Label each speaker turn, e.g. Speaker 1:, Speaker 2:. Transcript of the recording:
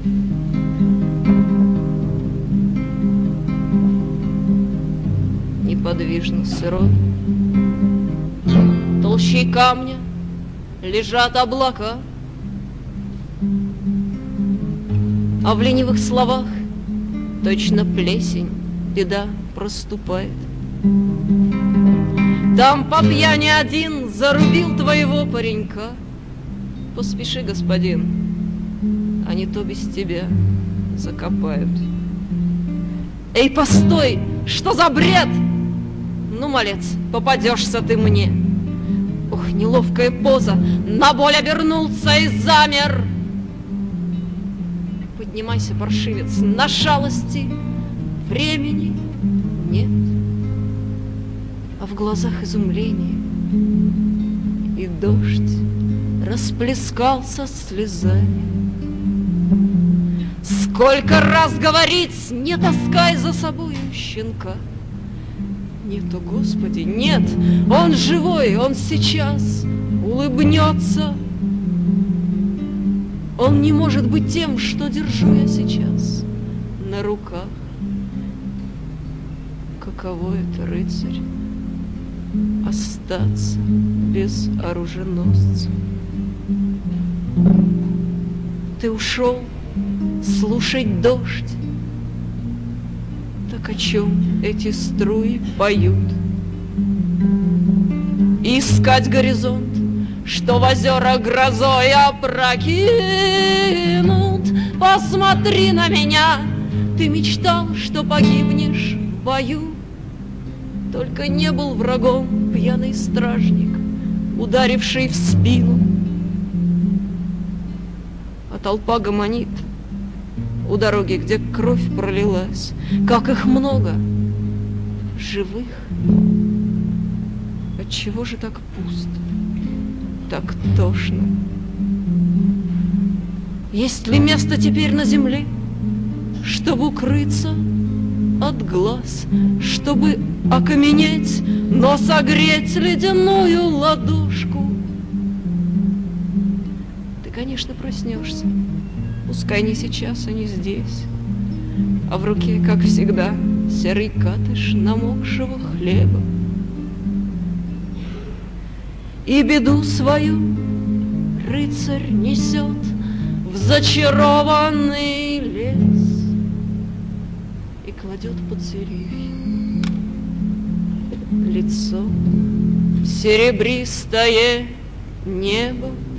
Speaker 1: Неподвижно сырой, толщей камня лежат облака, а в ленивых словах точно плесень, беда проступает. Там по пьяни один зарубил твоего паренька. Поспеши, господин, а не то без тебя закопают. Эй, постой, что за бред? Ну, малец, попадешься ты мне. Ох, неловкая поза, на боль обернулся и замер. Поднимайся, паршивец, на шалости времени нет. А в глазах изумление, и дождь расплескался слезами. Сколько раз говорить, не таскай за собою щенка. Нет, о Господи, нет, он живой, он сейчас улыбнется. Он не может быть тем, что держу я сейчас на руках. Каково это, рыцарь, остаться без оруженосца? Ты ушел слушать дождь. Так о чем эти струи поют? Искать горизонт, что в озера грозой опрокинут. Посмотри на меня, ты мечтал, что погибнешь в бою. Только не был врагом пьяный стражник, ударивший в спину. А толпа гомонит у дороги, где кровь пролилась. Как их много, живых. Отчего же так пусто, так тошно? Есть ли место теперь на земле, чтобы укрыться от глаз, чтобы окаменеть, но согреть ледяную ладошку? Ты, конечно, проснешься, пускай не сейчас, а не здесь, а в руке, как всегда, серый катыш намокшего хлеба. И беду свою рыцарь несет в зачарованный лес и кладет под деревья лицо в серебристое небо.